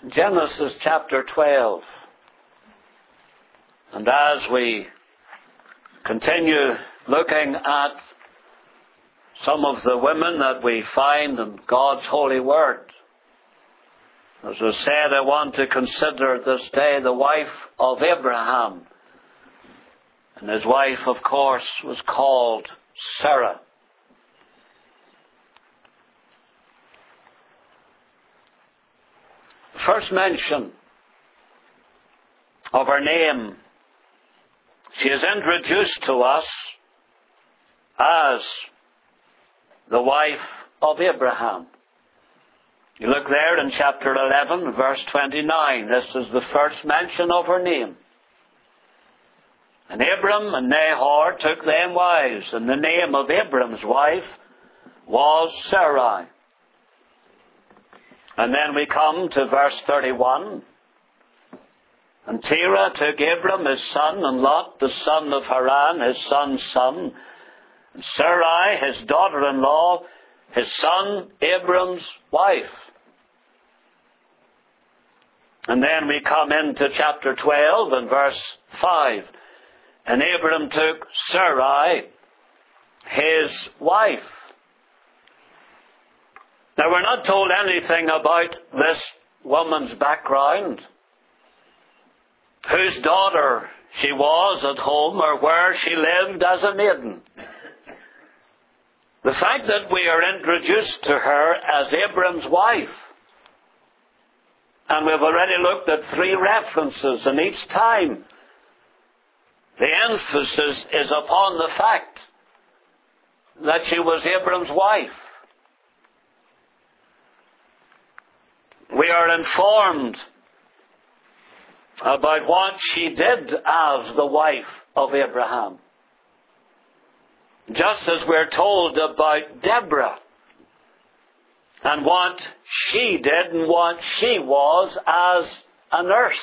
Genesis chapter 12. And as we continue looking at some of the women that we find in God's holy word, as I said, I want to consider this day the wife of Abraham. And his wife, of course, was called Sarah. First mention of her name, she is introduced to us as the wife of Abraham. You look there in chapter 11, verse 29. This is the first mention of her name. And Abram and Nahor took them wives, and the name of Abram's wife was Sarai. And then we come to verse 31. And Terah took Abram his son, and Lot the son of Haran his son's son, and Sarai his daughter-in-law, his son Abram's wife. And then we come into chapter 12 and verse 5. And Abram took Sarai his wife. Now, we're not told anything about this woman's background, whose daughter she was at home, or where she lived as a maiden. The fact that we are introduced to her as Abram's wife, and we've already looked at 3 references, and each time the emphasis is upon the fact that she was Abram's wife. We are informed about what she did as the wife of Abraham. Just as we're told about Deborah and what she did and what she was as a nurse.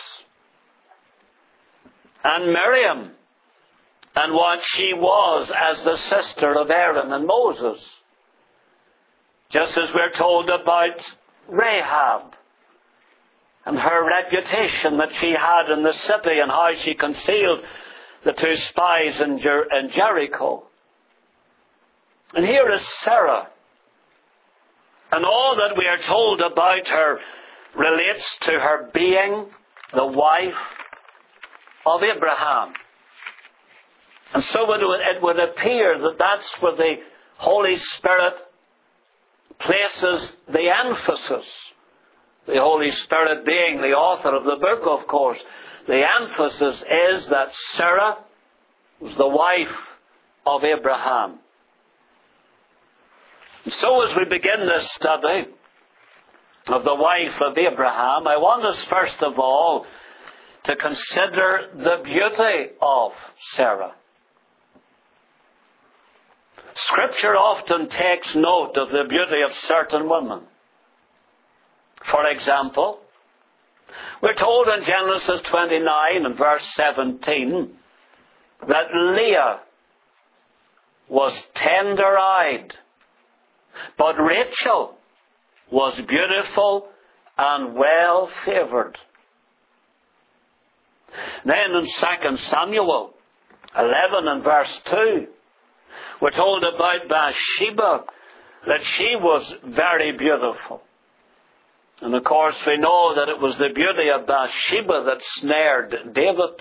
And Miriam and what she was as the sister of Aaron and Moses. Just as we're told about Rahab and her reputation that she had in the city and how she concealed the 2 spies in Jericho. And here is Sarah. And all that we are told about her relates to her being the wife of Abraham. And so it would appear that that's where the Holy Spirit places the emphasis. The Holy Spirit being the author of the book, of course. The emphasis is that Sarah was the wife of Abraham. And so as we begin this study of the wife of Abraham, I want us first of all to consider the beauty of Sarah. Scripture often takes note of the beauty of certain women. For example, we're told in Genesis 29 and verse 17 that Leah was tender-eyed, but Rachel was beautiful and well-favored. Then in 2 Samuel 11 and verse 2, we're told about Bathsheba, that she was very beautiful. And of course we know that it was the beauty of Bathsheba that snared David.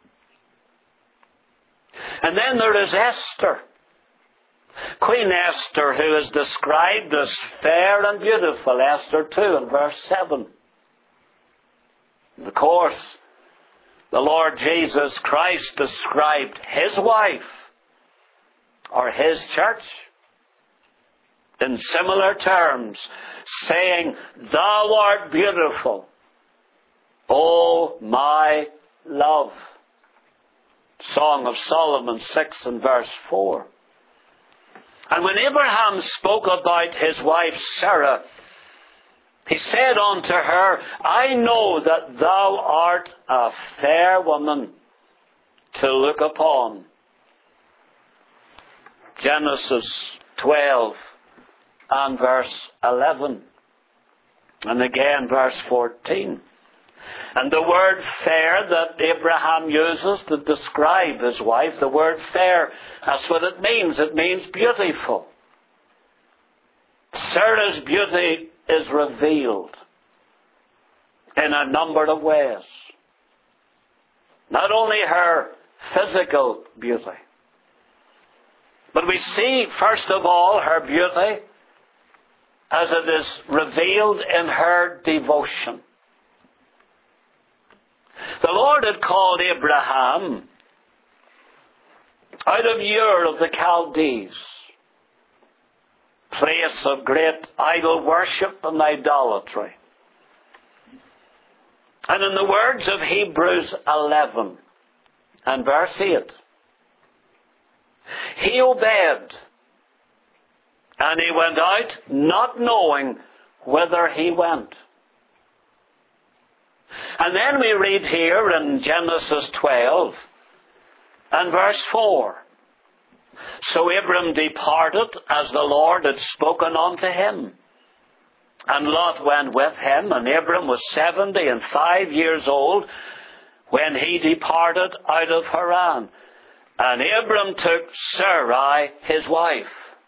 And then there is Esther. Queen Esther, who is described as fair and beautiful, Esther 2 and verse 7. And of course, the Lord Jesus Christ described his wife, or his church, in similar terms, saying, "Thou art beautiful, O my love." Song of Solomon 6 and verse 4. And when Abraham spoke about his wife Sarah, he said unto her, "I know that thou art a fair woman to look upon." Genesis 12 and verse 11. And again verse 14. And the word fair that Abraham uses to describe his wife, the word fair, that's what it means. It means beautiful. Sarah's beauty is revealed in a number of ways. Not only her physical beauty, but we see, first of all, her beauty as it is revealed in her devotion. The Lord had called Abraham out of Ur of the Chaldees, place of great idol worship and idolatry. And in the words of Hebrews 11 and verse 8, he obeyed, and he went out not knowing whither he went. And then we read here in Genesis 12 and verse 4, so Abram departed as the Lord had spoken unto him. And Lot went with him, and Abram was 75 years old when he departed out of Haran. And Abram took Sarai, his wife.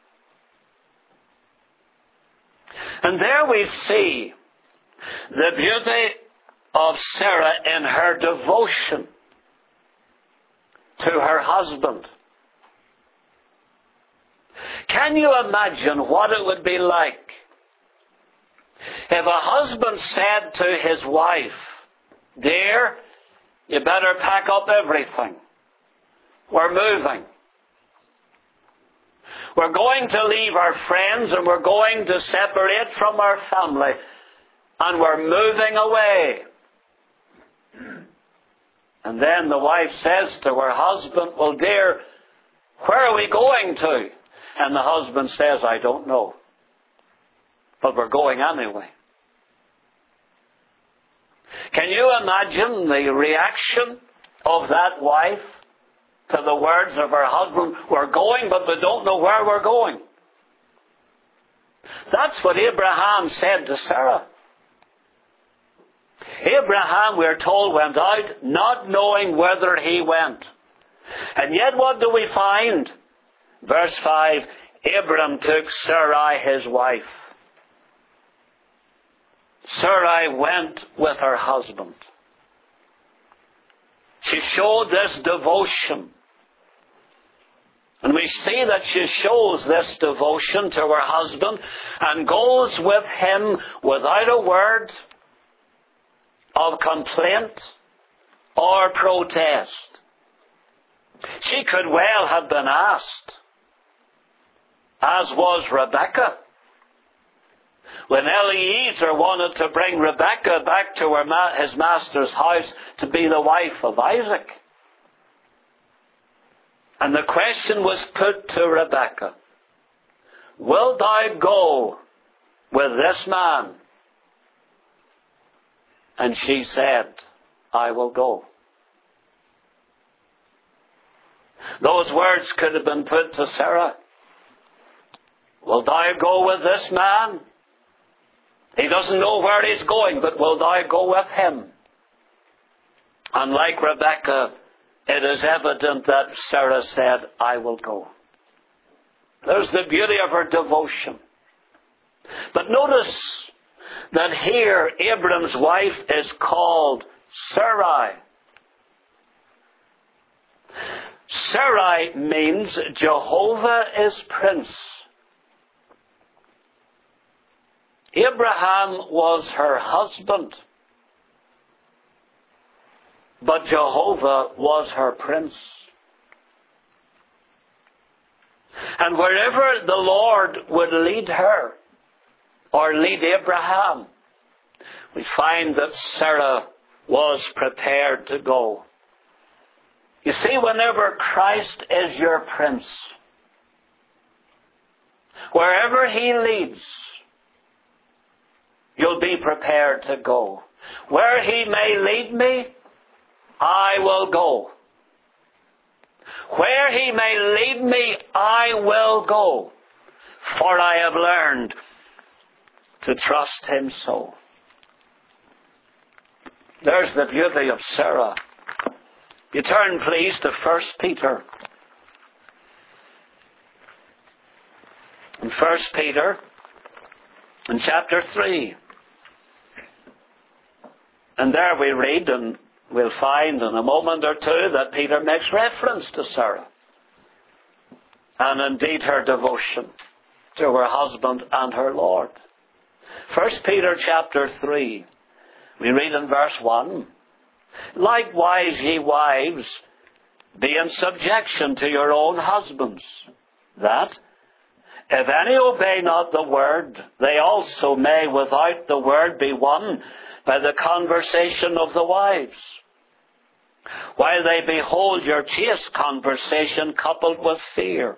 And there we see the beauty of Sarah in her devotion to her husband. Can you imagine what it would be like if a husband said to his wife, dear, you better pack up everything. We're moving. We're going to leave our friends and we're going to separate from our family. And we're moving away. And then the wife says to her husband, well, dear, where are we going to? And the husband says, I don't know. But we're going anyway. Can you imagine the reaction of that wife to the words of her husband? We're going, but we don't know where we're going. That's what Abraham said to Sarah. Abraham, we're told, went out not knowing whither he went. And yet what do we find? Verse 5, Abram took Sarai his wife. Sarai went with her husband. She showed this devotion. And we see that she shows this devotion to her husband and goes with him without a word of complaint or protest. She could well have been asked, as was Rebekah. When Eliezer wanted to bring Rebekah back to his master's house to be the wife of Isaac. And the question was put to Rebekah, will thou go with this man? And she said, I will go. Those words could have been put to Sarah. Will thou go with this man? He doesn't know where he's going, but will thou go with him? And like Rebekah, it is evident that Sarah said, I will go. There's the beauty of her devotion. But notice that here Abram's wife is called Sarai. Sarai means Jehovah is Prince. Abraham was her husband, but Jehovah was her Prince. And wherever the Lord would lead her, or lead Abraham, we find that Sarah was prepared to go. You see, whenever Christ is your Prince, wherever He leads, you'll be prepared to go. Where He may lead me, I will go. Where He may lead me, I will go. For I have learned to trust Him so. There's the beauty of Sarah. You turn, please, to 1 Peter. In 1 Peter, in chapter 3. And there we read, and we'll find in a moment or two, that Peter makes reference to Sarah. And indeed her devotion to her husband and her Lord. 1 Peter chapter 3. We read in verse 1. Likewise, ye wives, be in subjection to your own husbands, that, if any obey not the word, they also may without the word be won by the conversation of the wives, while they behold your chaste conversation coupled with fear.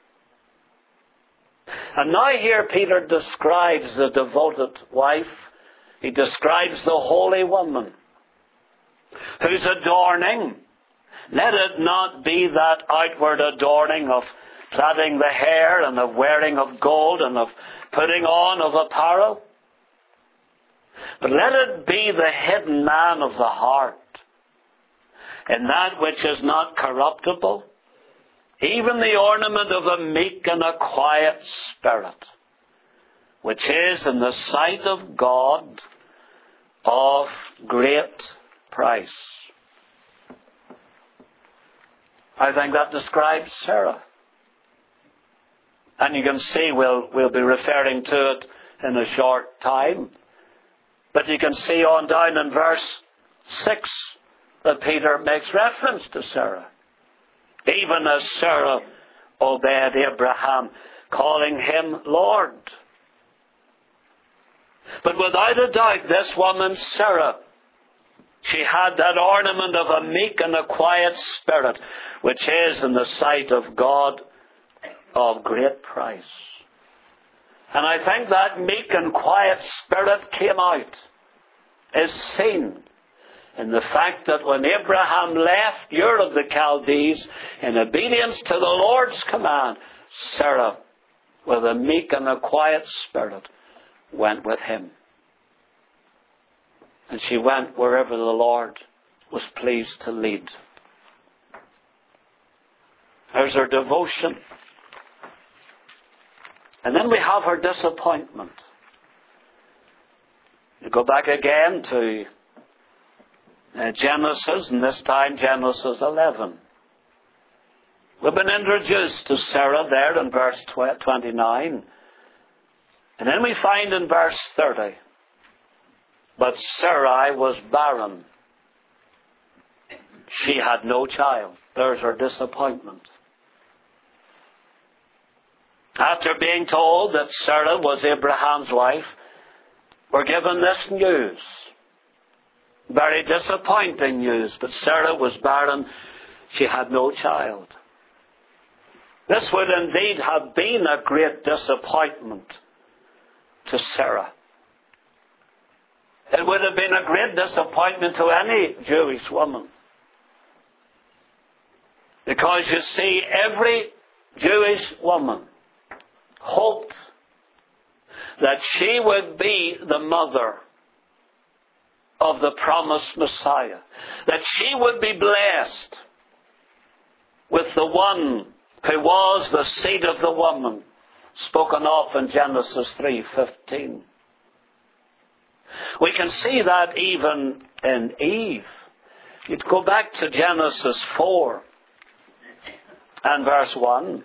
And now here Peter describes the devoted wife. He describes the holy woman, whose adorning, let it not be that outward adorning of plaiting the hair and of wearing of gold and of putting on of apparel, but let it be the hidden man of the heart, in that which is not corruptible, even the ornament of a meek and a quiet spirit, which is in the sight of God of great price. I think that describes Sarah. And you can see we'll be referring to it in a short time. But you can see on down in verse 6 that Peter makes reference to Sarah. Even as Sarah obeyed Abraham, calling him Lord. But without a doubt, this woman, Sarah, she had that ornament of a meek and a quiet spirit, which is in the sight of God of great price. And I think that meek and quiet spirit came out, is seen in the fact that when Abraham left Ur of the Chaldees in obedience to the Lord's command, Sarah, with a meek and a quiet spirit, went with him. And she went wherever the Lord was pleased to lead. There's her devotion. And then we have her disappointment. You go back again to Genesis, and this time Genesis 11. We've been introduced to Sarah there in verse 29. And then we find in verse 30, but Sarai was barren. She had no child. There's her disappointment. After being told that Sarah was Abraham's wife, we're given this news. Very disappointing news. But Sarah was barren. She had no child. This would indeed have been a great disappointment to Sarah. It would have been a great disappointment to any Jewish woman. Because you see, every Jewish woman hoped that she would be the mother of the promised Messiah. That she would be blessed with the one who was the seed of the woman, spoken of in Genesis 3:15. We can see that even in Eve. You'd go back to Genesis 4 and verse 1.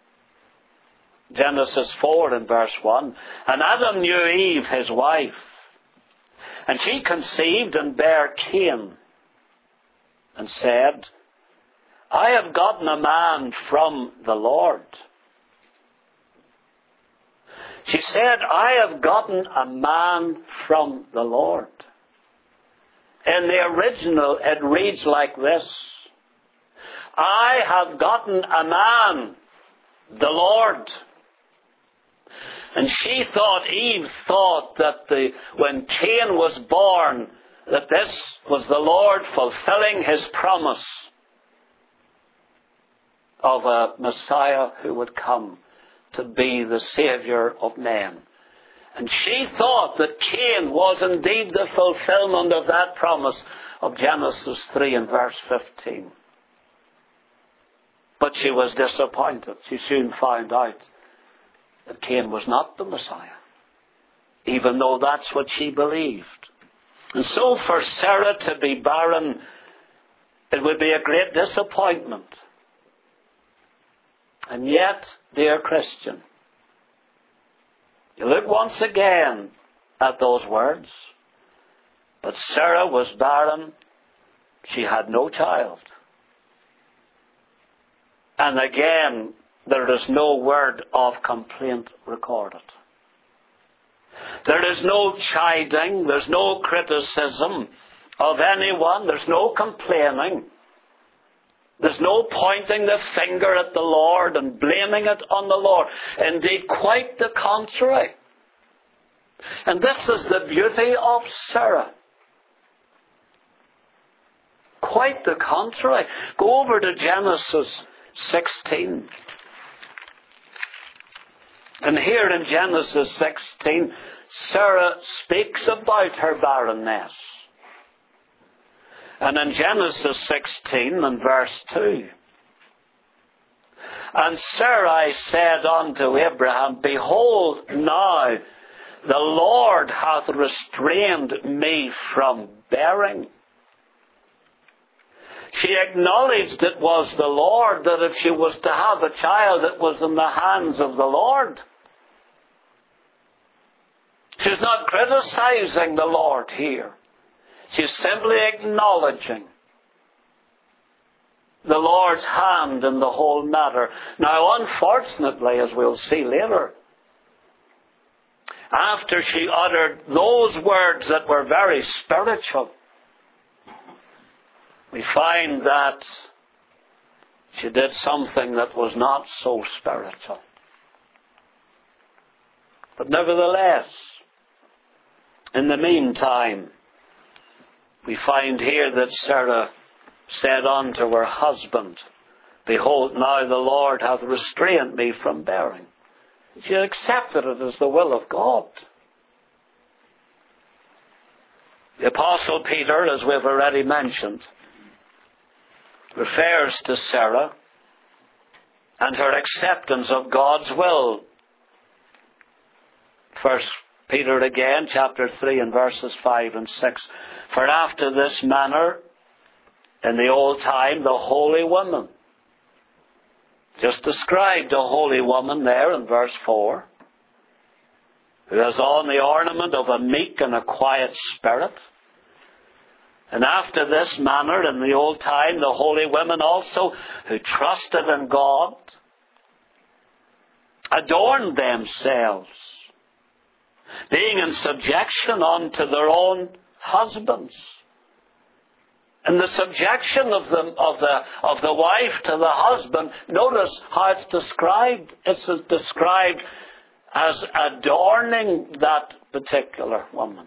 Genesis 4 and verse 1. And Adam knew Eve, his wife, and she conceived and bare Cain, and said, I have gotten a man from the Lord. She said, I have gotten a man from the Lord. In the original, it reads like this. I have gotten a man, the Lord. And she thought, Eve thought that when Cain was born, that this was the Lord fulfilling his promise of a Messiah who would come to be the Savior of men. And she thought that Cain was indeed the fulfillment of that promise of Genesis 3 and verse 15. But she was disappointed. She soon found out that Cain was not the Messiah, even though that's what she believed. And so for Sarah to be barren, it would be a great disappointment. And yet, dear Christian, you look once again at those words. But Sarah was barren. She had no child. And again, there is no word of complaint recorded. There is no chiding. There's no criticism of anyone. There's no complaining. There's no pointing the finger at the Lord and blaming it on the Lord. Indeed, quite the contrary. And this is the beauty of Sarah. Quite the contrary. Go over to Genesis 16. And here in Genesis 16, Sarah speaks about her barrenness. And in Genesis 16 and verse 2, and Sarai said unto Abraham, Behold, now the Lord hath restrained me from bearing. She acknowledged it was the Lord, that if she was to have a child, it was in the hands of the Lord. She's not criticizing the Lord here. She's simply acknowledging the Lord's hand in the whole matter. Now, unfortunately, as we'll see later, after she uttered those words that were very spiritual, we find that she did something that was not so spiritual. But nevertheless, in the meantime, we find here that Sarah said unto her husband, Behold, now the Lord hath restrained me from bearing. She accepted it as the will of God. The Apostle Peter, as we've already mentioned, refers to Sarah and her acceptance of God's will. 1 Peter again, chapter 3 and verses 5 and 6. For after this manner, in the old time, the holy woman, just described a holy woman there in verse 4, who has on the ornament of a meek and a quiet spirit. And after this manner, in the old time, the holy women also, who trusted in God, adorned themselves, being in subjection unto their own husbands. And the subjection of the wife to the husband, notice how it's described. It's described as adorning that particular woman.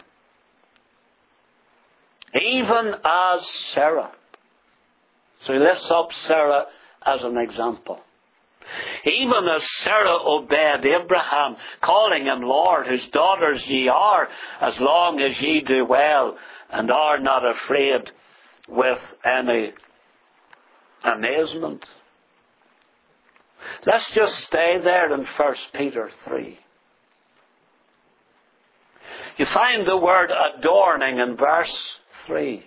Even as Sarah. So he lifts up Sarah as an example. Even as Sarah obeyed Abraham, calling him Lord, whose daughters ye are, as long as ye do well, and are not afraid with any amazement. Let's just stay there in 1 Peter 3. You find the word adorning in verse 3.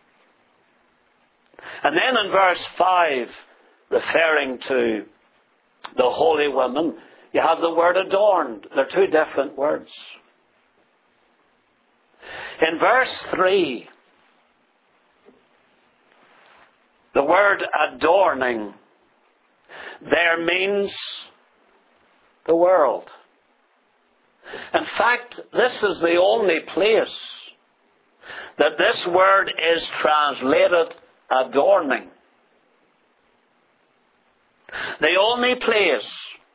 And then in verse 5, referring to the holy woman, you have the word adorned. They're two different words. In verse 3, the word adorning there means the world. In fact, this is the only place that this word is translated adorning. The only place.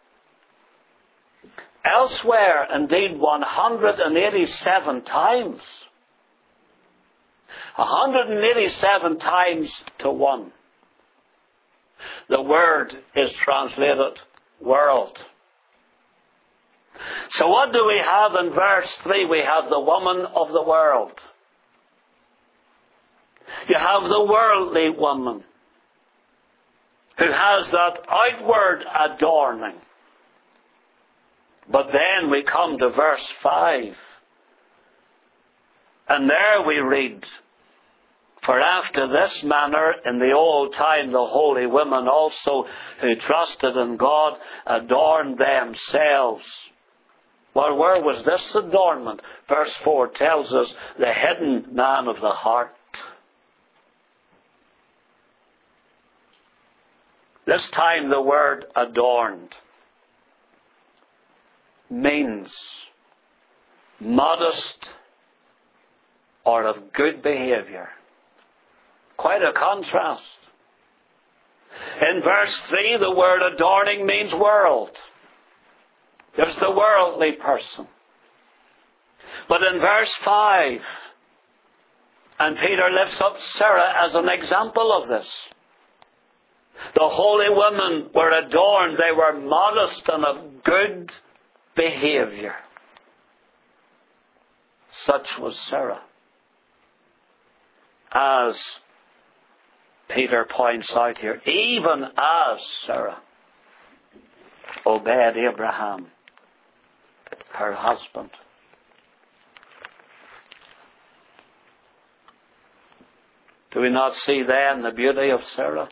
Elsewhere, indeed, 187 times. 187 times to 1. The word is translated world. So what do we have in verse 3? We have the woman of the world. You have the worldly woman who has that outward adorning. But then we come to verse 5. And there we read, "For after this manner in the old time the holy women also who trusted in God adorned themselves." Well, where was this adornment? Verse 4 tells us the hidden man of the heart. This time the word adorned means modest or of good behavior. Quite a contrast. In verse 3, the word adorning means world. There's the worldly person. But in verse 5, and Peter lifts up Sarah as an example of this. The holy women were adorned. They were modest and of good behavior. Such was Sarah. As Peter points out here, even as Sarah obeyed Abraham, her husband. Do we not see then the beauty of Sarah?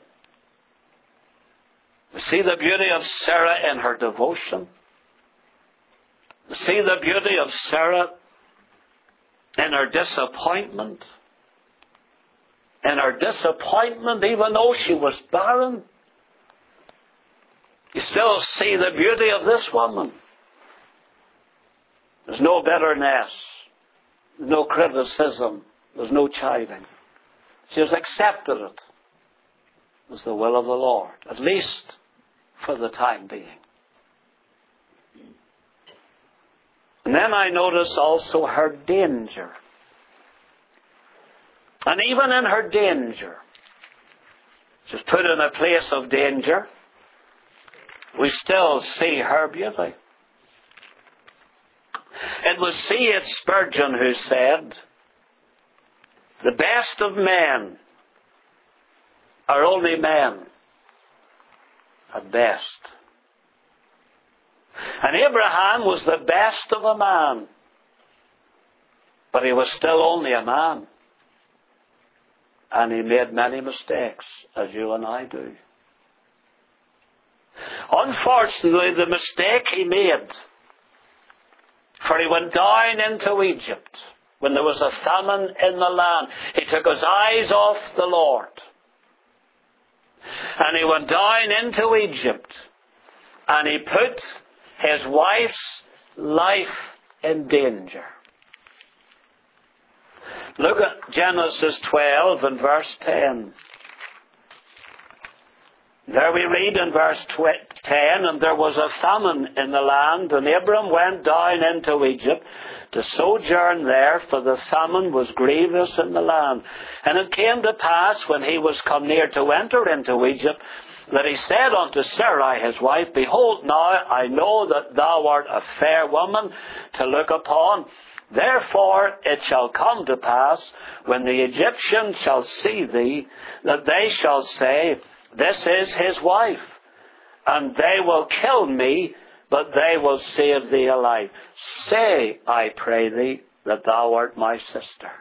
We see the beauty of Sarah in her devotion. We see the beauty of Sarah in her disappointment. In her disappointment, even though she was barren, you still see the beauty of this woman. There's no bitterness. There's no criticism. There's no chiding. She has accepted it as the will of the Lord, at least for the time being. And then I notice also her danger. And even in her danger, she's put in a place of danger, we still see her beauty. It was C.H. Spurgeon who said, "The best of men are only men at best." And Abraham was the best of a man, but he was still only a man. And he made many mistakes, as you and I do. Unfortunately, the mistake he made, for he went down into Egypt when there was a famine in the land. He took his eyes off the Lord. And he went down into Egypt. And he put his wife's life in danger. Look at Genesis 12 and verse 10. There we read in verse 10, "And there was a famine in the land, and Abram went down into Egypt to sojourn there, for the famine was grievous in the land. And it came to pass, when he was come near to enter into Egypt, that he said unto Sarai his wife, Behold, now I know that thou art a fair woman to look upon. Therefore it shall come to pass, when the Egyptians shall see thee, that they shall say, This is his wife. And they will kill me, but they will save thee alive. Say, I pray thee, that thou art my sister.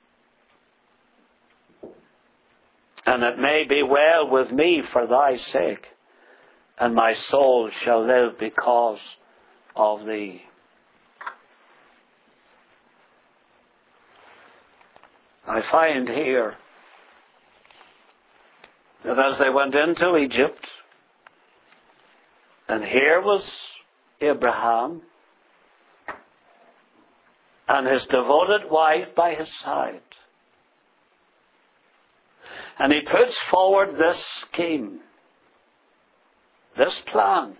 And it may be well with me for thy sake, and my soul shall live because of thee." I find here that as they went into Egypt, and here was Abraham and his devoted wife by his side, and he puts forward this scheme, this plan.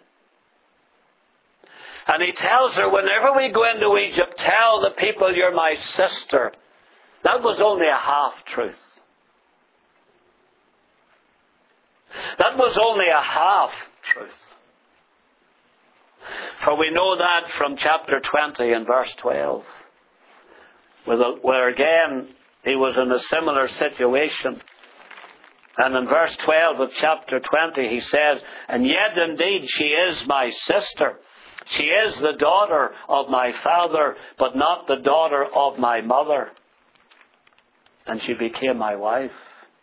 And he tells her, whenever we go into Egypt, tell the people you're my sister. That was only a half-truth. That was only a half-truth. For we know that from chapter 20 and verse 12, where again he was in a similar situation. And in verse 12 of chapter 20 he says, "And yet indeed she is my sister. She is the daughter of my father, but not the daughter of my mother. And she became my wife."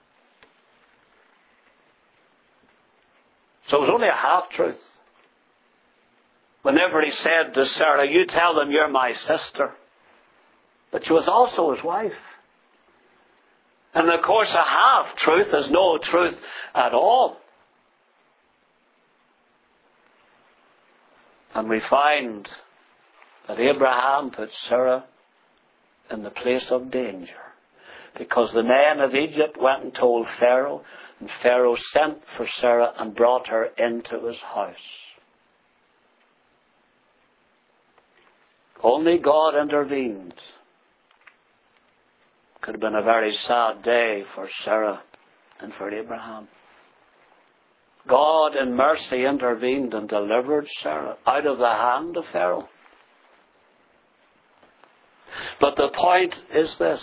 So it was only a half-truth. Whenever he said to Sarah, "You tell them you're my sister." But she was also his wife. And of course a half-truth is no truth at all. And we find that Abraham put Sarah in the place of danger. Because the men of Egypt went and told Pharaoh, and Pharaoh sent for Sarah and brought her into his house. Only God intervened. Could have been a very sad day for Sarah and for Abraham. God in mercy intervened and delivered Sarah out of the hand of Pharaoh. But the point is this,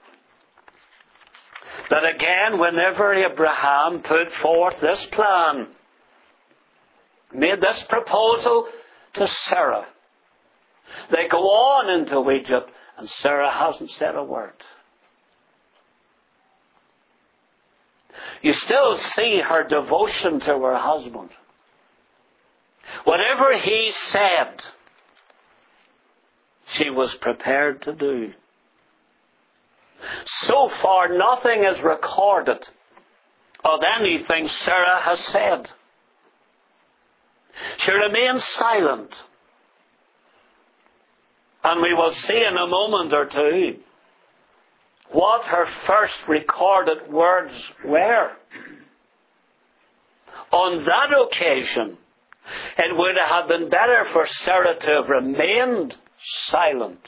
that again, whenever Abraham put forth this plan, made this proposal to Sarah, they go on into Egypt and Sarah hasn't said a word. You still see her devotion to her husband. Whatever he said, she was prepared to do. So far, nothing is recorded of anything Sarah has said. She remains silent. And we will see in a moment or two what her first recorded words were. On that occasion, it would have been better for Sarah to have remained silent.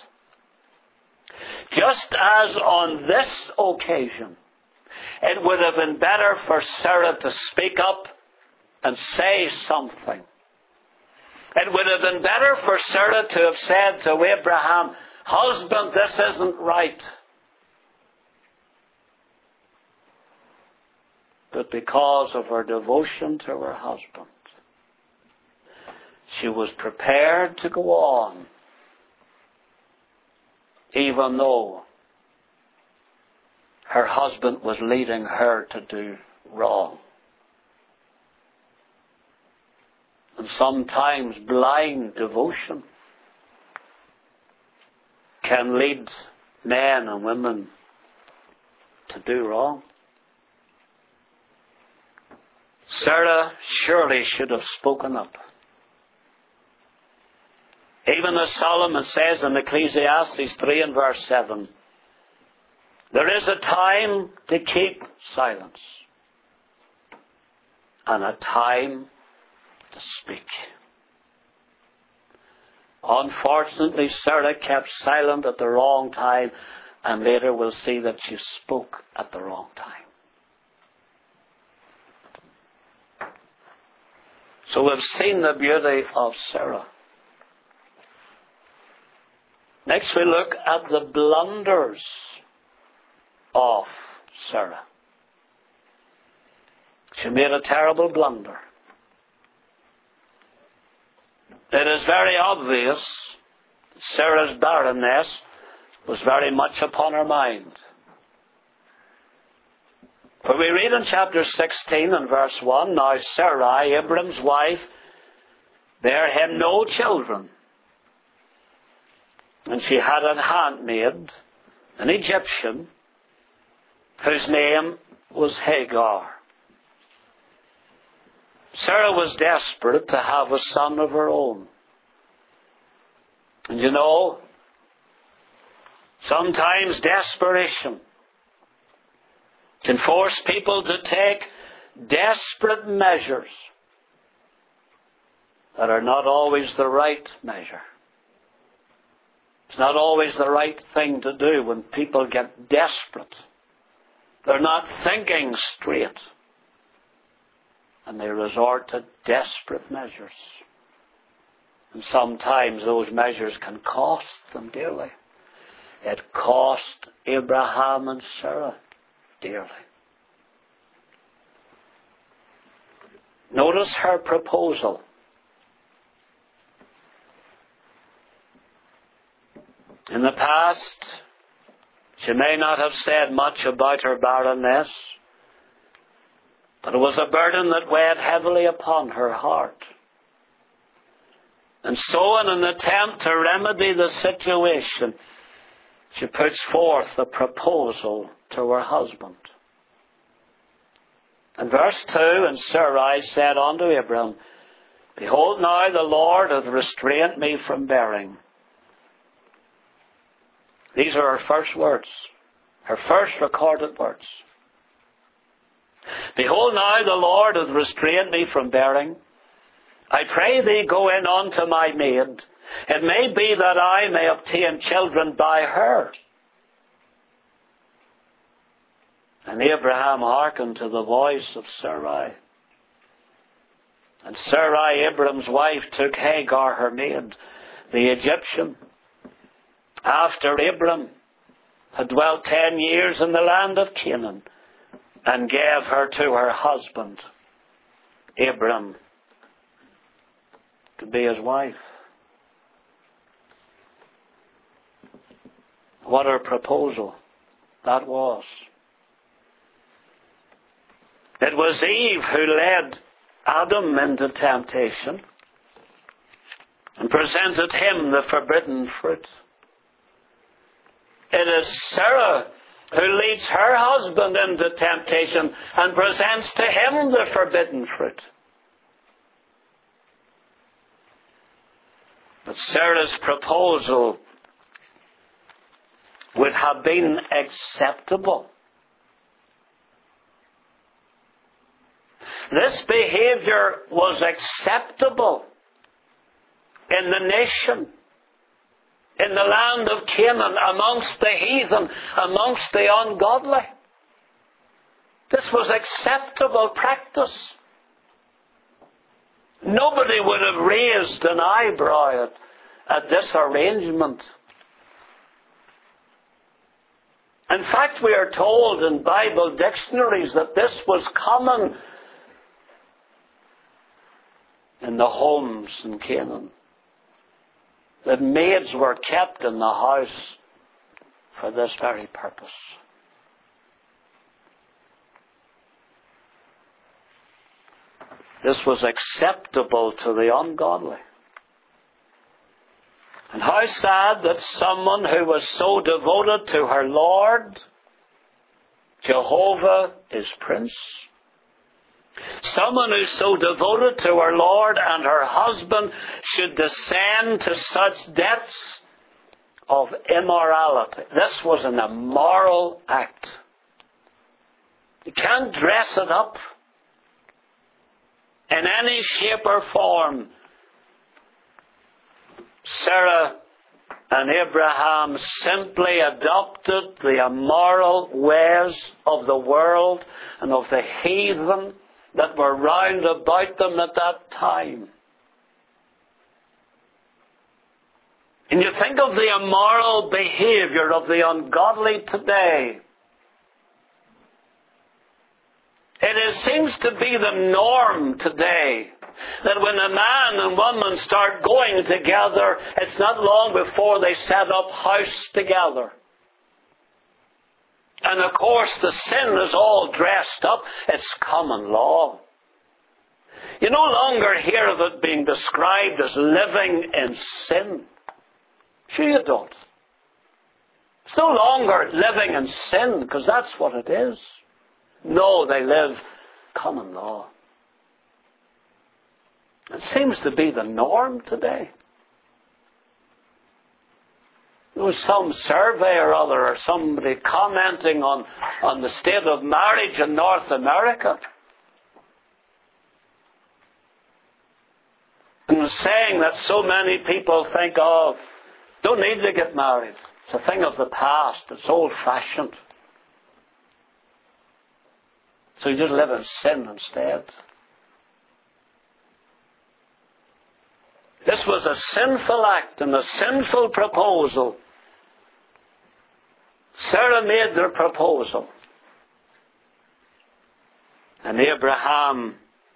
Just as on this occasion, it would have been better for Sarah to speak up and say something. It would have been better for Sarah to have said to Abraham, "Husband, this isn't right." But because of her devotion to her husband, she was prepared to go on, even though her husband was leading her to do wrong. And sometimes blind devotion can lead men and women to do wrong. Sarah surely should have spoken up. Even as Solomon says in Ecclesiastes 3 and verse 7, there is a time to keep silence and a time to speak. Unfortunately, Sarah kept silent at the wrong time, and later we'll see that she spoke at the wrong time. So we've seen the beauty of Sarah. Next we look at the blunders of Sarah. She made a terrible blunder. It is very obvious that Sarah's barrenness was very much upon her mind. For we read in chapter 16 and verse 1, "Now Sarai, Abram's wife, bare him no children. And she had a handmaid, an Egyptian, whose name was Hagar." Sarah was desperate to have a son of her own. And you know, sometimes desperation can force people to take desperate measures that are not always the right measure. It's not always the right thing to do when people get desperate. They're not thinking straight, and they resort to desperate measures. And sometimes those measures can cost them dearly. It cost Abraham and Sarah dearly. Notice her proposal. In the past, she may not have said much about her barrenness, but it was a burden that weighed heavily upon her heart. And so, in an attempt to remedy the situation, she puts forth a proposal to her husband. In verse 2, and Sarai said unto Abram, Behold, now the Lord hath restrained me from bearing. These are her first words, her first recorded words. Behold, now the Lord hath restrained me from bearing. I pray thee, go in unto my maid. It may be that I may obtain children by her. And Abraham hearkened to the voice of Sarai. And Sarai, Abram's wife, took Hagar, her maid, the Egyptian, after Abram had dwelt 10 years in the land of Canaan, and gave her to her husband, Abram, to be his wife. What a proposal that was. It was Eve who led Adam into temptation and presented him the forbidden fruit. It is Sarah who leads her husband into temptation and presents to him the forbidden fruit. But Sarah's proposal would have been acceptable. This behavior was acceptable in the nation, in the land of Canaan, amongst the heathen, amongst the ungodly. This was acceptable practice. Nobody would have raised an eyebrow at this arrangement. In fact, we are told in Bible dictionaries that this was common in the homes in Canaan. That maids were kept in the house for this very purpose. This was acceptable to the ungodly. And how sad that someone who was so devoted to her Lord, Jehovah is Prince, someone who's so devoted to her Lord and her husband should descend to such depths of immorality. This was an immoral act. You can't dress it up in any shape or form. Sarah and Abraham simply adopted the immoral ways of the world and of the heathen that were round about them at that time. And you think of the immoral behavior of the ungodly today. Seems to be the norm today, that when a man and woman start going together, it's not long before they set up house together. And of course the sin is all dressed up. It's common law. You no longer hear of it being described as living in sin. Sure you don't. It's no longer living in sin, because that's what it is. No, they live common law. It seems to be the norm today. There was some survey or other, or somebody commenting on the state of marriage in North America, and was saying that so many people think, don't need to get married. It's a thing of the past. It's old-fashioned. So you just live in sin instead. This was a sinful act and a sinful proposal. Sarah made their proposal. And Abraham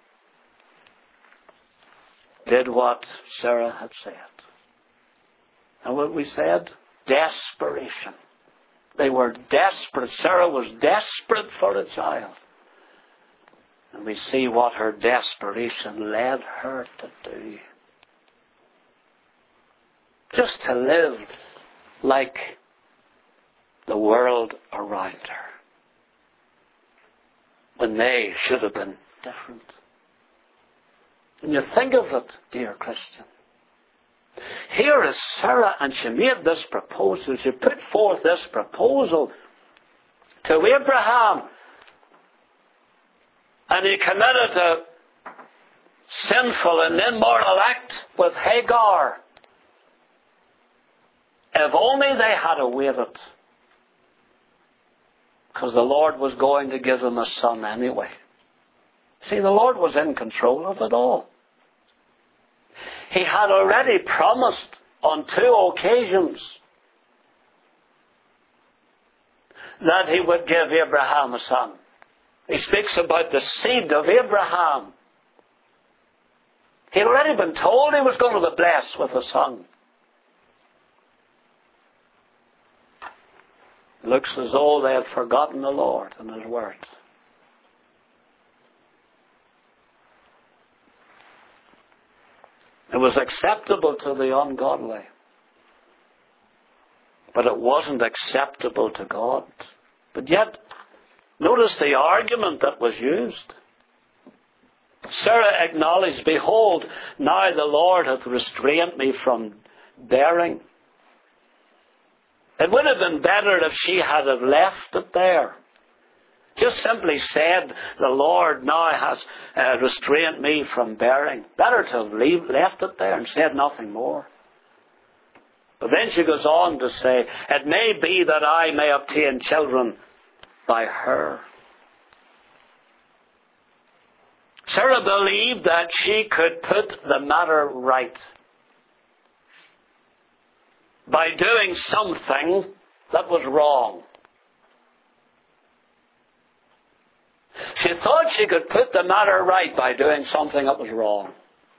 did what Sarah had said. And what we said? Desperation. They were desperate. Sarah was desperate for a child. And we see what her desperation led her to do. Just to live like the world around her, when they should have been different. And you think of it, dear Christian. Here is Sarah, and she made this proposal. She put forth this proposal to Abraham. And he committed a sinful and immoral act with Hagar. If only they had waited. Because the Lord was going to give them a son anyway. See, the Lord was in control of it all. He had already promised on 2 occasions that he would give Abraham a son. He speaks about the seed of Abraham. He had already been told he was going to be blessed with a son. It looks as though they had forgotten the Lord and His word. It was acceptable to the ungodly, but it wasn't acceptable to God. But yet, notice the argument that was used. Sarah acknowledged, "Behold, now the Lord hath restrained me from bearing." It would have been better if she had have left it there. Just simply said, "The Lord now has restrained me from bearing." Better to have left it there and said nothing more. But then she goes on to say, "It may be that I may obtain children by her." Sarah believed that she could put the matter right by doing something that was wrong. She thought she could put the matter right by doing something that was wrong.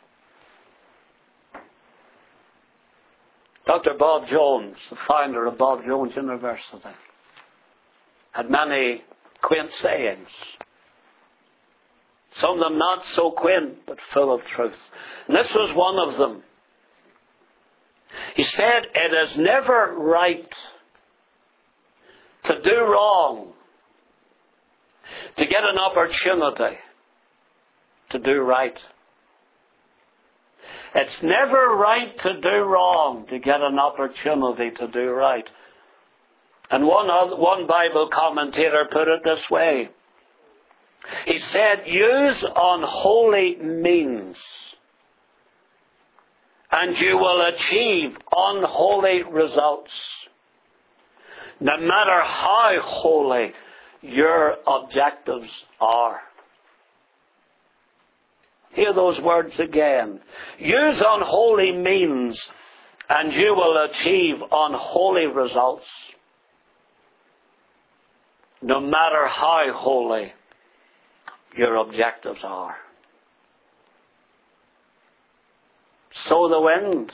Dr. Bob Jones, the founder of Bob Jones University, had many quaint sayings. Some of them not so quaint, but full of truth. And this was one of them. He said, "It is never right to do wrong, to get an opportunity to do right. It's never right to do wrong to get an opportunity to do right." And one Bible commentator put it this way. He said, "Use unholy means, and you will achieve unholy results, no matter how holy your objectives are." Hear those words again. Use unholy means, and you will achieve unholy results, no matter how holy your objectives are. Sow the wind,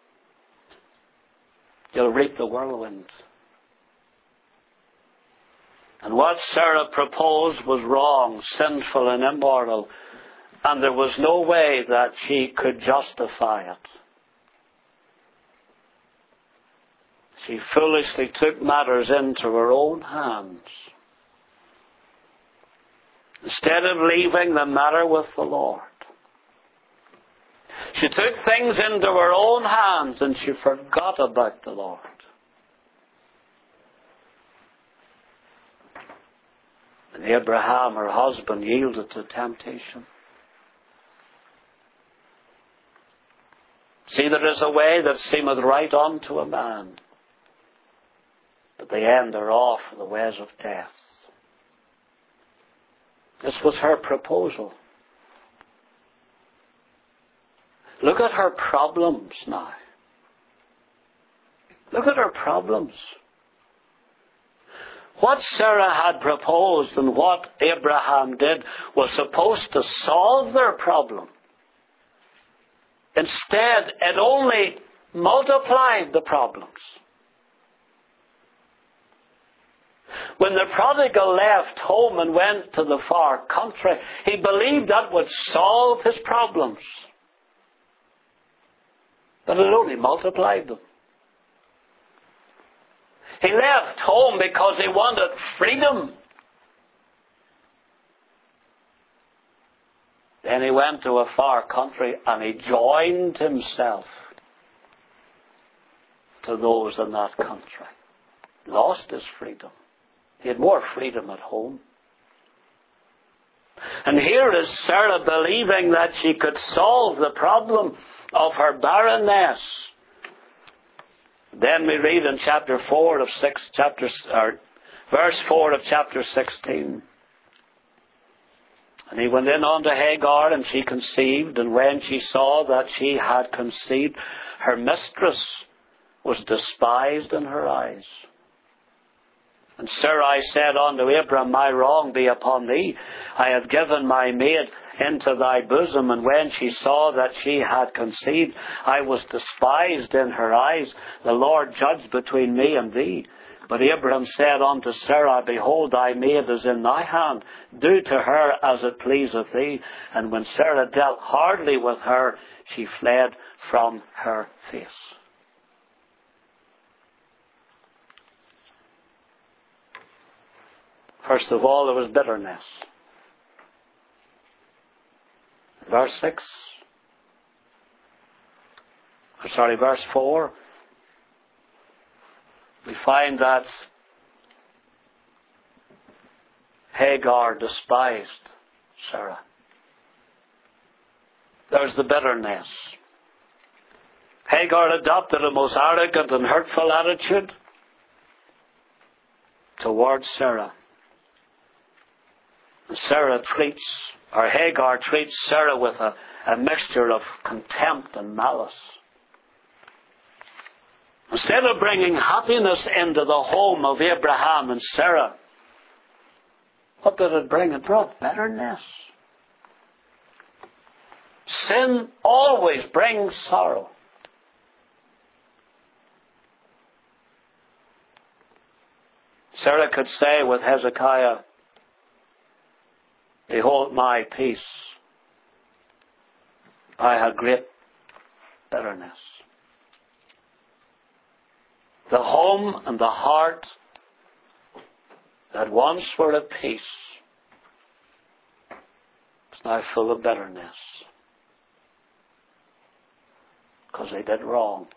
you'll reap the whirlwind. And what Sarah proposed was wrong, sinful and immoral, and there was no way that she could justify it. She foolishly took matters into her own hands. Instead of leaving the matter with the Lord, she took things into her own hands and she forgot about the Lord. And Abraham, her husband, yielded to temptation. See, there is a way that seemeth right unto a man, but the end thereof are the ways of death. This was her proposal. Look at her problems now. Look at her problems. What Sarah had proposed and what Abraham did was supposed to solve their problem. Instead, it only multiplied the problems. When the prodigal left home and went to the far country, he believed that would solve his problems. But it only multiplied them. He left home because he wanted freedom. Then he went to a far country and he joined himself to those in that country. Lost his freedom. He had more freedom at home. And here is Sarah believing that she could solve the problem of her barrenness. Then we read in verse 4 of chapter 16. And he went in unto Hagar, and she conceived, and when she saw that she had conceived, her mistress was despised in her eyes. And Sarai said unto Abram, my wrong be upon thee. I have given my maid into thy bosom. And when she saw that she had conceived, I was despised in her eyes. The Lord judged between me and thee. But Abram said unto Sarai, behold, thy maid is in thy hand. Do to her as it pleaseth thee. And when Sarah dealt hardly with her, she fled from her face. First of all, there was bitterness. Verse 4, we find that Hagar despised Sarah. There's the bitterness. Hagar adopted a most arrogant and hurtful attitude towards Sarah. Hagar treats Sarah with a mixture of contempt and malice. Instead of bringing happiness into the home of Abraham and Sarah, what did it bring? It brought bitterness. Sin always brings sorrow. Sarah could say with Hezekiah, behold my peace. I had great bitterness. The home and the heart that once were at peace is now full of bitterness. Because they did wrong.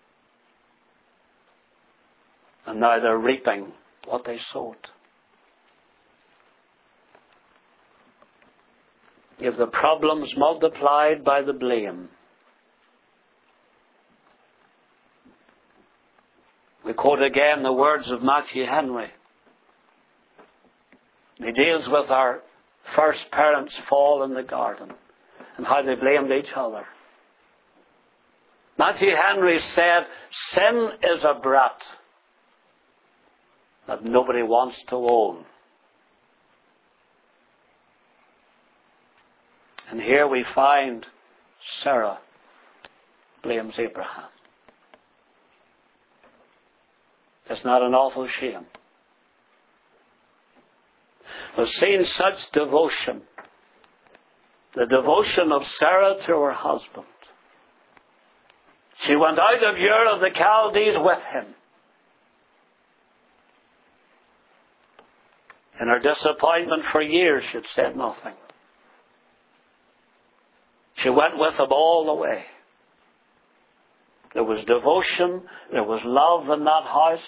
And now they're reaping what they sowed. If the problems multiplied by the blame. We quote again the words of Matthew Henry. He deals with our first parents' fall in the garden and how they blamed each other. Matthew Henry said, sin is a brat that nobody wants to own. And here we find Sarah blames Abraham. It's not an awful shame. We've seen such devotion. The devotion of Sarah to her husband. She went out of Ur of the Chaldees with him. In her disappointment for years, she had said nothing. She went with him all the way. There was devotion. There was love in that house.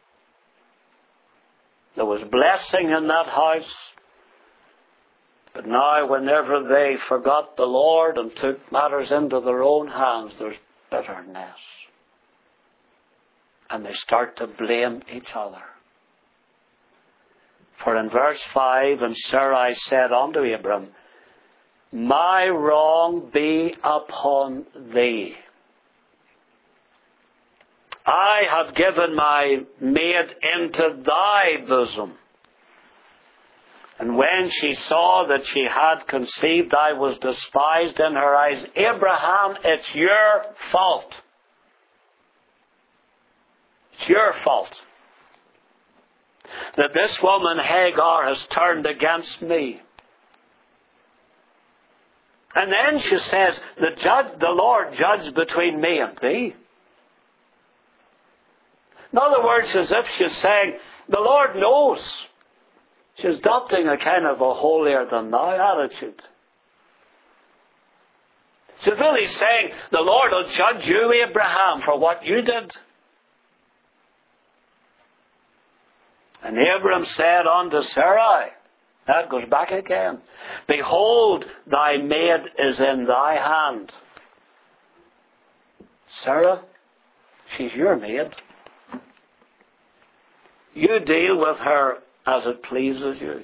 There was blessing in that house. But now, whenever they forgot the Lord and took matters into their own hands, there's bitterness. And they start to blame each other. For in verse 5, and Sarai said unto Abram, my wrong be upon thee. I have given my maid into thy bosom. And when she saw that she had conceived, I was despised in her eyes. Abraham, it's your fault. It's your fault that this woman Hagar has turned against me. And then she says, the Lord judge between me and thee. In other words, as if she's saying, the Lord knows. She's adopting a kind of a holier-than-thou attitude. She's really saying, the Lord will judge you, Abraham, for what you did. And Abram said unto Sarai, that goes back again, behold, thy maid is in thy hand. Sarah, she's your maid. You deal with her as it pleases you.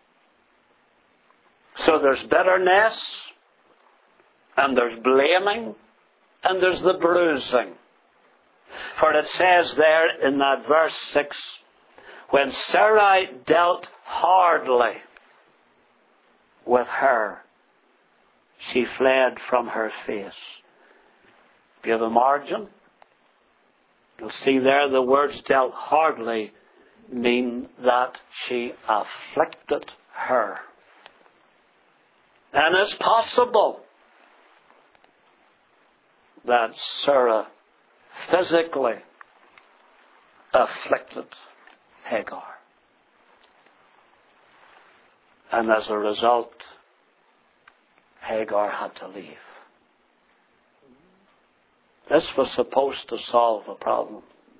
So there's bitterness, and there's blaming, and there's the bruising. For it says there in that verse 6, when Sarai dealt hardly with her, she fled from her face. If you have a margin, you'll see there the words dealt hardly mean that she afflicted her. And it's possible that Sarah physically afflicted Hagar. And as a result, Hagar had to leave. This was supposed to solve a problem.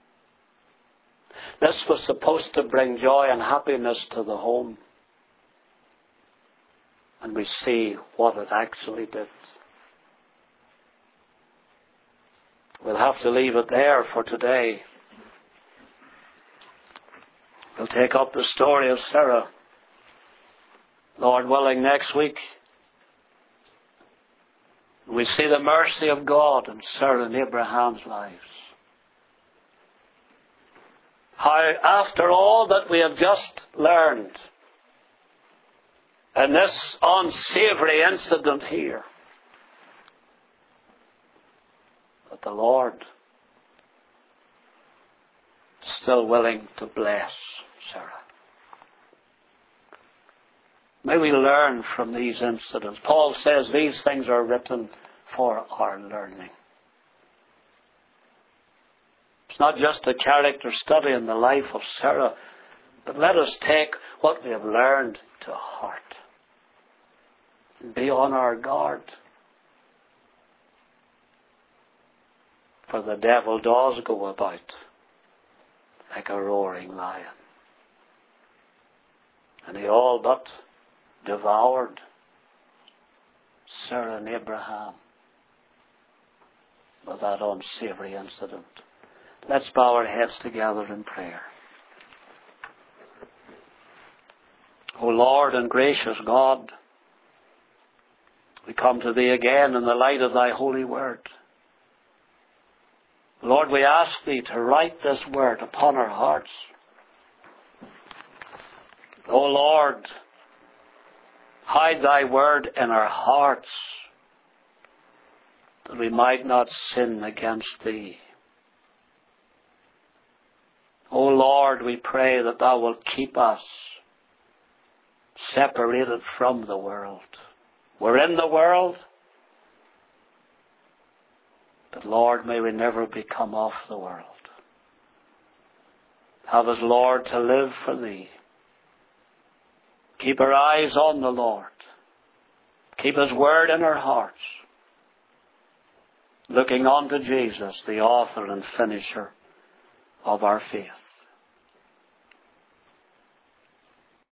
This was supposed to bring joy and happiness to the home. And we see what it actually did. We'll have to leave it there for today. We'll take up the story of Sarah, Lord willing, next week. We see the mercy of God in Sarah and Abraham's lives. How, after all that we have just learned, in this unsavory incident here, that the Lord is still willing to bless Sarah. May we learn from these incidents. Paul says these things are written for our learning. It's not just a character study in the life of Sarah, but let us take what we have learned to heart and be on our guard. For the devil does go about like a roaring lion. And he all but devoured Sarah and Abraham with that unsavory incident. Let's bow our heads together in prayer. O Lord and gracious God, we come to Thee again in the light of Thy holy word. Lord, we ask Thee to write this word upon our hearts. O Lord, hide Thy word in our hearts, that we might not sin against Thee. O Lord, we pray that Thou wilt keep us separated from the world. We're in the world, but Lord, may we never become of the world. Have us, Lord, to live for Thee. Keep our eyes on the Lord. Keep His word in our hearts, looking unto Jesus, the author and finisher of our faith.